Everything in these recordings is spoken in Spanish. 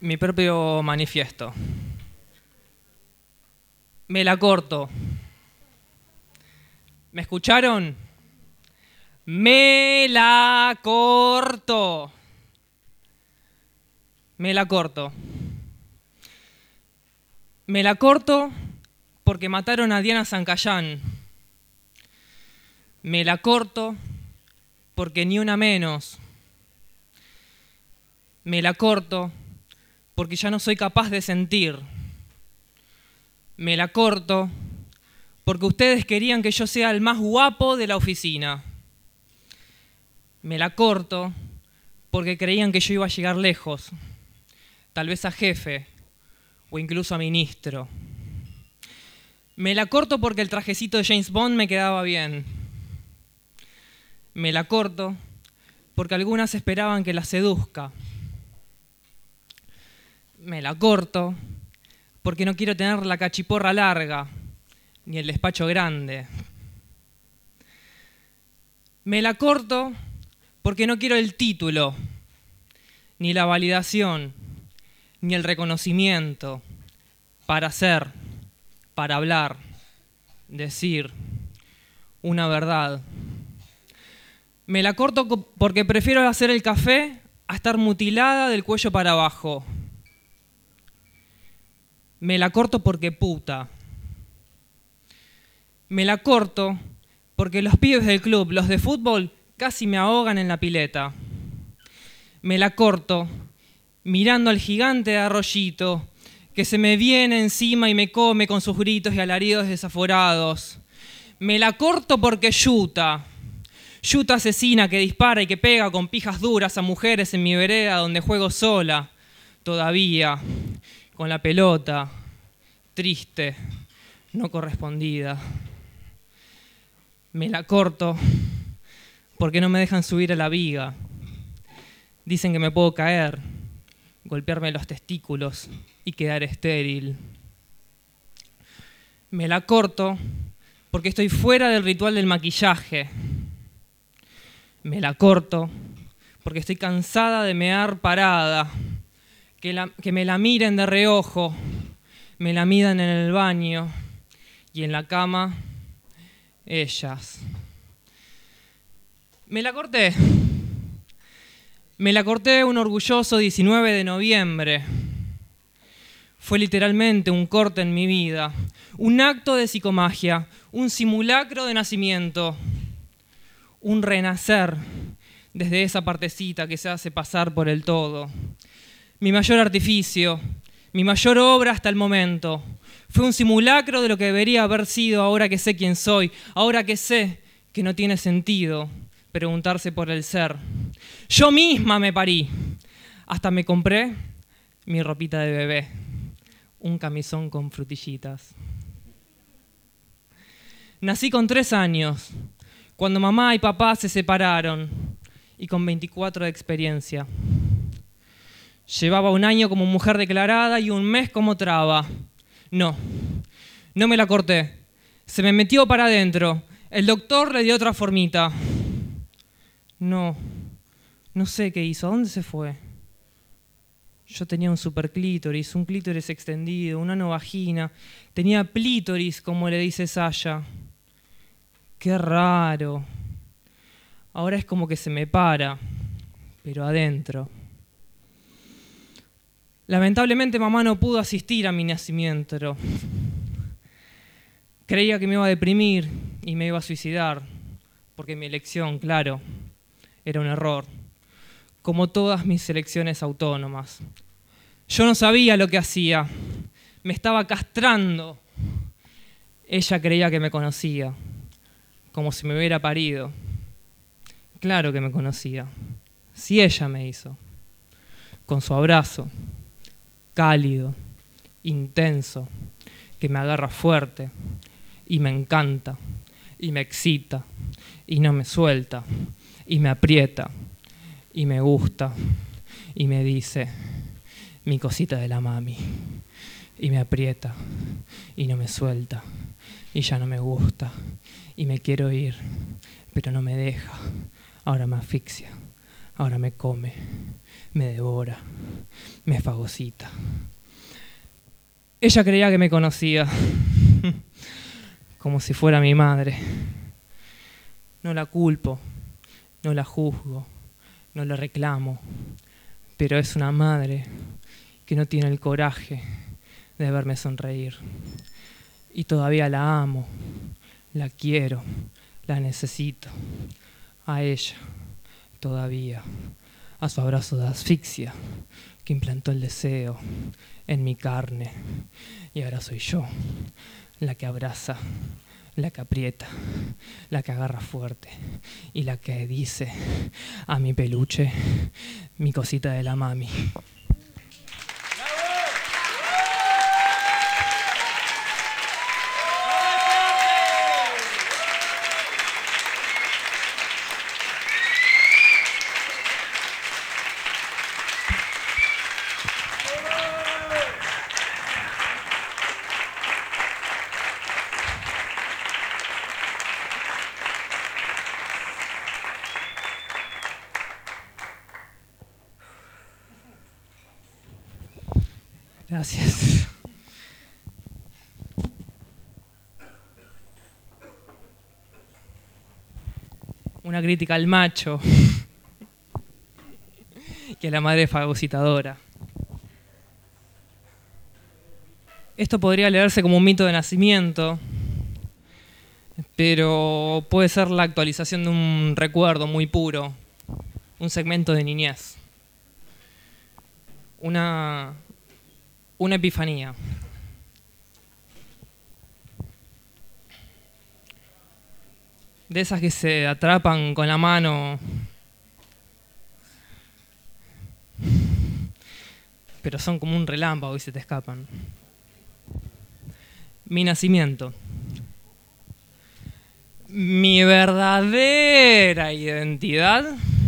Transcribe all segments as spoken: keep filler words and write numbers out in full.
mi propio manifiesto. Me la corto. ¿Me escucharon? Me la corto. Me la corto. Me la corto porque mataron a Diana Zancayán. Me la corto porque ni una menos. Me la corto porque ya no soy capaz de sentir. Me la corto porque ustedes querían que yo sea el más guapo de la oficina. Me la corto porque creían que yo iba a llegar lejos, tal vez a jefe o incluso a ministro. Me la corto porque el trajecito de James Bond me quedaba bien. Me la corto porque algunas esperaban que la seduzca. Me la corto porque no quiero tener la cachiporra larga ni el despacho grande. Me la corto porque no quiero el título, ni la validación, ni el reconocimiento para ser, para hablar, decir una verdad. Me la corto porque prefiero hacer el café a estar mutilada del cuello para abajo. Me la corto porque puta. Me la corto porque los pibes del club, los de fútbol, casi me ahogan en la pileta. Me la corto mirando al gigante de Arroyito que se me viene encima y me come con sus gritos y alaridos desaforados. Me la corto porque Yuta, Yuta asesina que dispara y que pega con pijas duras a mujeres en mi vereda donde juego sola, todavía, con la pelota, triste, no correspondida. Me la corto porque no me dejan subir a la viga. Dicen que me puedo caer, golpearme los testículos y quedar estéril. Me la corto porque estoy fuera del ritual del maquillaje. Me la corto porque estoy cansada de mear parada, que, la, que me la miren de reojo, me la midan en el baño y en la cama ellas. Me la corté. Me la corté un orgulloso diecinueve de noviembre. Fue literalmente un corte en mi vida, un acto de psicomagia, un simulacro de nacimiento, un renacer desde esa partecita que se hace pasar por el todo. Mi mayor artificio, mi mayor obra hasta el momento, fue un simulacro de lo que debería haber sido ahora que sé quién soy, ahora que sé que no tiene sentido preguntarse por el ser. Yo misma me parí. Hasta me compré mi ropita de bebé, un camisón con frutillitas. Nací con tres años, cuando mamá y papá se separaron, y con veinticuatro de experiencia. Llevaba un año como mujer declarada y un mes como traba. No, no me la corté. Se me metió para adentro. El doctor le dio otra formita. No, no sé qué hizo. ¿A dónde se fue? Yo tenía un superclítoris, un clítoris extendido, una novagina. Tenía plítoris, como le dice Saya. Qué raro. Ahora es como que se me para, pero adentro. Lamentablemente mamá no pudo asistir a mi nacimiento. Creía que me iba a deprimir y me iba a suicidar, porque mi elección, claro, era un error, como todas mis elecciones autónomas. Yo no sabía lo que hacía, me estaba castrando. Ella creía que me conocía, como si me hubiera parido. Claro que me conocía, si ella me hizo, con su abrazo, cálido, intenso, que me agarra fuerte y me encanta y me excita y no me suelta y me aprieta y me gusta y me dice mi cosita de la mami y me aprieta y no me suelta y ya no me gusta y me quiero ir, pero no me deja, ahora me asfixia, Ahora me come, me devora, me fagocita. Ella creía que me conocía, como si fuera mi madre. No la culpo, no la juzgo, no la reclamo, pero es una madre que no tiene el coraje de verme sonreír. Y todavía la amo, la quiero, la necesito. A ella, todavía, a su abrazo de asfixia que implantó el deseo en mi carne. Y ahora soy yo, la que abraza, la que aprieta, la que agarra fuerte y la que dice a mi peluche, mi cosita de la mami. Gracias. Una crítica al macho, que a la madre fagocitadora. Esto podría leerse como un mito de nacimiento, pero puede ser la actualización de un recuerdo muy puro, un segmento de niñez. Una, una epifanía. De esas que se atrapan con la mano, pero son como un relámpago y se te escapan. Mi nacimiento. Mi verdadera identidad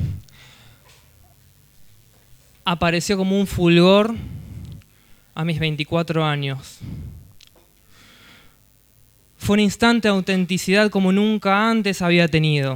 apareció como un fulgor a mis veinticuatro años. Fue un instante de autenticidad como nunca antes había tenido.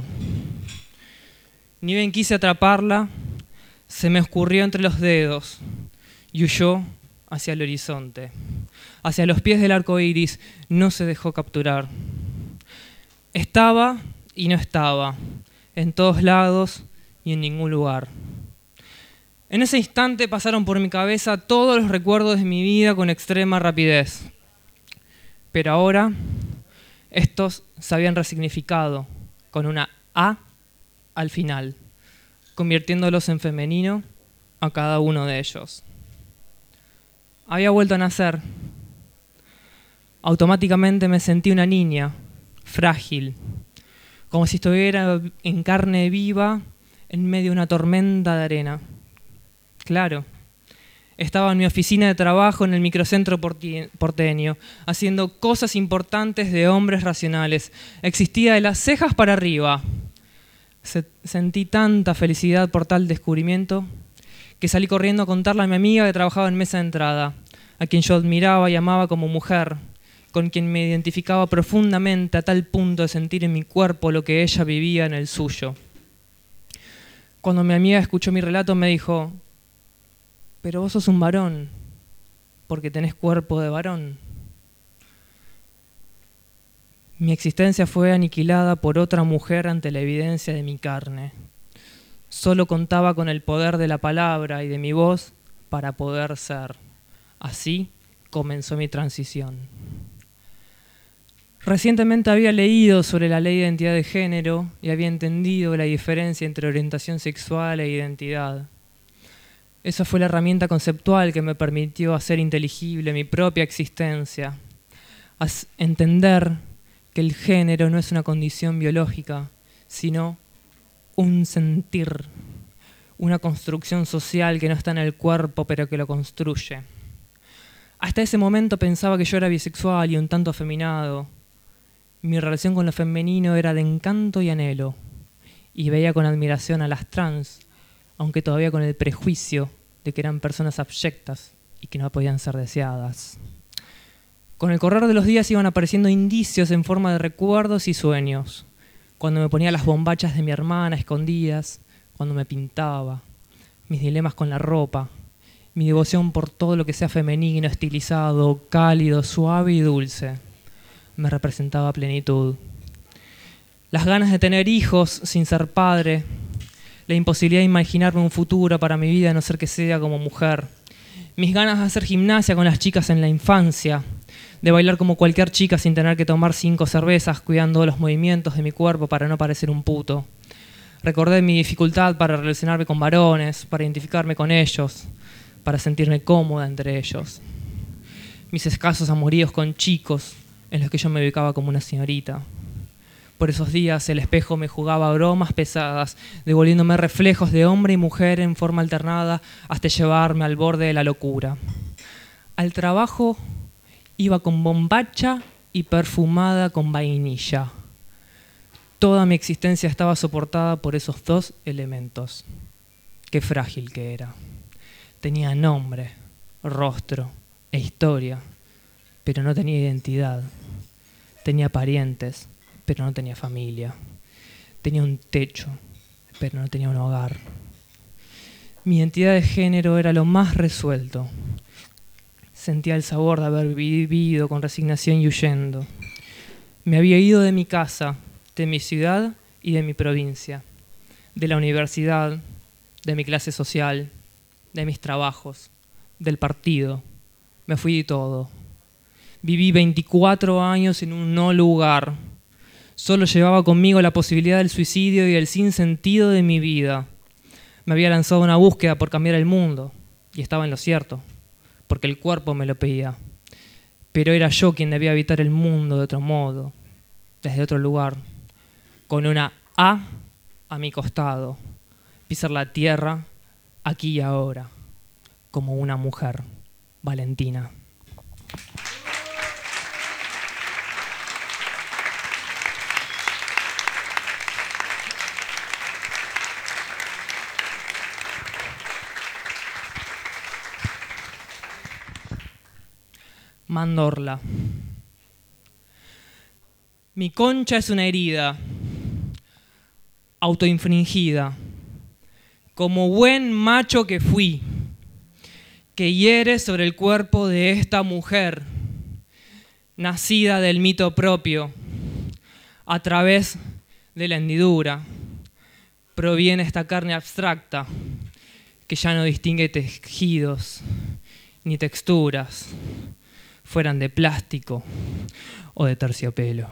Ni bien quise atraparla, se me escurrió entre los dedos y huyó hacia el horizonte. Hacia los pies del arco iris, no se dejó capturar. Estaba y no estaba, en todos lados y en ningún lugar. En ese instante pasaron por mi cabeza todos los recuerdos de mi vida con extrema rapidez. Pero ahora, estos se habían resignificado con una A al final, convirtiéndolos en femenino a cada uno de ellos. Había vuelto a nacer. Automáticamente me sentí una niña, frágil, como si estuviera en carne viva en medio de una tormenta de arena. Claro, estaba en mi oficina de trabajo en el microcentro porteño, haciendo cosas importantes de hombres racionales. Existía de las cejas para arriba. Se- sentí tanta felicidad por tal descubrimiento que salí corriendo a contarle a mi amiga que trabajaba en mesa de entrada, a quien yo admiraba y amaba como mujer, con quien me identificaba profundamente a tal punto de sentir en mi cuerpo lo que ella vivía en el suyo. Cuando mi amiga escuchó mi relato me dijo: pero vos sos un varón, porque tenés cuerpo de varón. Mi existencia fue aniquilada por otra mujer ante la evidencia de mi carne. Solo contaba con el poder de la palabra y de mi voz para poder ser. Así comenzó mi transición. Recientemente había leído sobre la ley de identidad de género y había entendido la diferencia entre orientación sexual e identidad. Esa fue la herramienta conceptual que me permitió hacer inteligible mi propia existencia. As- entender que el género no es una condición biológica, sino un sentir, una construcción social que no está en el cuerpo pero que lo construye. Hasta ese momento pensaba que yo era bisexual y un tanto afeminado. Mi relación con lo femenino era de encanto y anhelo, y veía con admiración a las trans, aunque todavía con el prejuicio de que eran personas abyectas y que no podían ser deseadas. Con el correr de los días iban apareciendo indicios en forma de recuerdos y sueños. Cuando me ponía las bombachas de mi hermana escondidas, cuando me pintaba, mis dilemas con la ropa, mi devoción por todo lo que sea femenino, estilizado, cálido, suave y dulce, me representaba plenitud. Las ganas de tener hijos sin ser padre, la imposibilidad de imaginarme un futuro para mi vida a no ser que sea como mujer, mis ganas de hacer gimnasia con las chicas en la infancia, de bailar como cualquier chica sin tener que tomar cinco cervezas, cuidando los movimientos de mi cuerpo para no parecer un puto. Recordé mi dificultad para relacionarme con varones, para identificarme con ellos, para sentirme cómoda entre ellos. Mis escasos amoríos con chicos, en los que yo me ubicaba como una señorita. Por esos días el espejo me jugaba bromas pesadas, devolviéndome reflejos de hombre y mujer en forma alternada hasta llevarme al borde de la locura. Al trabajo iba con bombacha y perfumada con vainilla. Toda mi existencia estaba soportada por esos dos elementos. Qué frágil que era. Tenía nombre, rostro e historia, pero no tenía identidad. Tenía parientes, pero no tenía familia. Tenía un techo, pero no tenía un hogar. Mi identidad de género era lo más resuelto. Sentía el sabor de haber vivido con resignación y huyendo. Me había ido de mi casa, de mi ciudad y de mi provincia, de la universidad, de mi clase social, de mis trabajos, del partido. Me fui de todo. Viví veinticuatro años en un no lugar. Solo llevaba conmigo la posibilidad del suicidio y el sinsentido de mi vida. Me había lanzado a una búsqueda por cambiar el mundo, y estaba en lo cierto, porque el cuerpo me lo pedía. Pero era yo quien debía habitar el mundo de otro modo, desde otro lugar, con una A a mi costado, pisar la tierra aquí y ahora, como una mujer, Valentina. Mandorla. Mi concha es una herida, autoinfringida, como buen macho que fui, que hiere sobre el cuerpo de esta mujer, nacida del mito propio, a través de la hendidura, proviene esta carne abstracta que ya no distingue tejidos ni texturas, fueran de plástico o de terciopelo.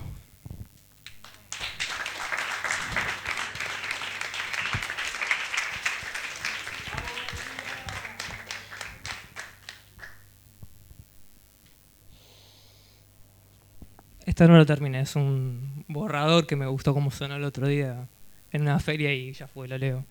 Esta no lo terminé, es un borrador que me gustó como sonó el otro día en una feria y ya fue, lo leo.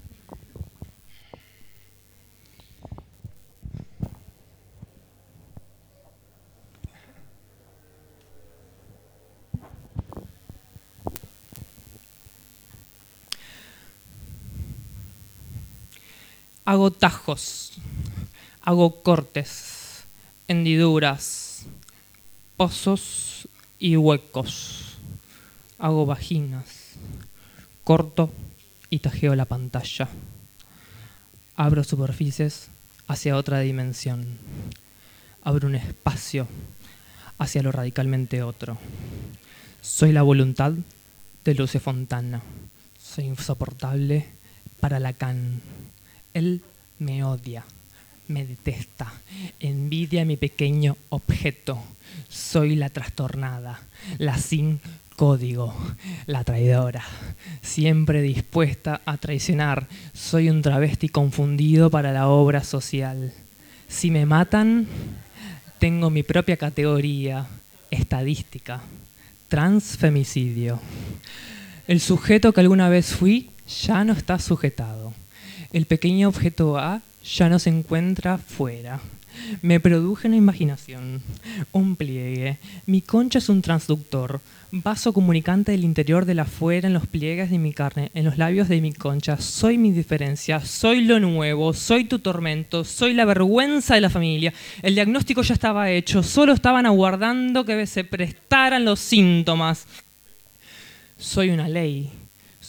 Hago tajos, hago cortes, hendiduras, pozos y huecos. Hago vaginas, corto y tajeo la pantalla. Abro superficies hacia otra dimensión. Abro un espacio hacia lo radicalmente otro. Soy la voluntad de Luce Fontana. Soy insoportable para Lacan. Él me odia, me detesta, envidia mi pequeño objeto. Soy la trastornada, la sin código, la traidora, siempre dispuesta a traicionar. Soy un travesti confundido para la obra social. Si me matan, tengo mi propia categoría, estadística, transfemicidio. El sujeto que alguna vez fui ya no está sujetado. El pequeño objeto A ya no se encuentra fuera. Me produje una imaginación, un pliegue. Mi concha es un transductor, vaso comunicante del interior del afuera en los pliegues de mi carne, en los labios de mi concha. Soy mi diferencia, soy lo nuevo, soy tu tormento, soy la vergüenza de la familia. El diagnóstico ya estaba hecho, solo estaban aguardando que se prestaran los síntomas. Soy una ley.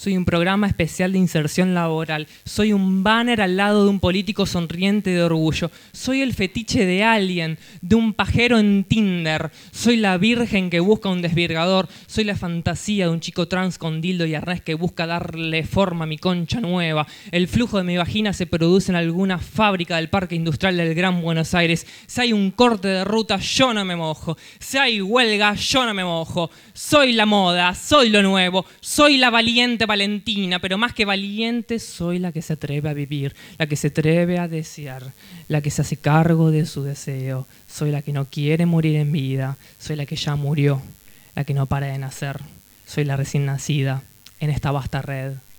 Soy un programa especial de inserción laboral. Soy un banner al lado de un político sonriente de orgullo. Soy el fetiche de alguien, de un pajero en Tinder. Soy la virgen que busca un desvirgador. Soy la fantasía de un chico trans con dildo y arnés que busca darle forma a mi concha nueva. El flujo de mi vagina se produce en alguna fábrica del Parque Industrial del Gran Buenos Aires. Si hay un corte de ruta, yo no me mojo. Si hay huelga, yo no me mojo. Soy la moda, soy lo nuevo. Soy la valiente Valentina, pero más que valiente, soy la que se atreve a vivir, la que se atreve a desear, la que se hace cargo de su deseo. Soy la que no quiere morir en vida, soy la que ya murió, la que no para de nacer. Soy la recién nacida en esta vasta red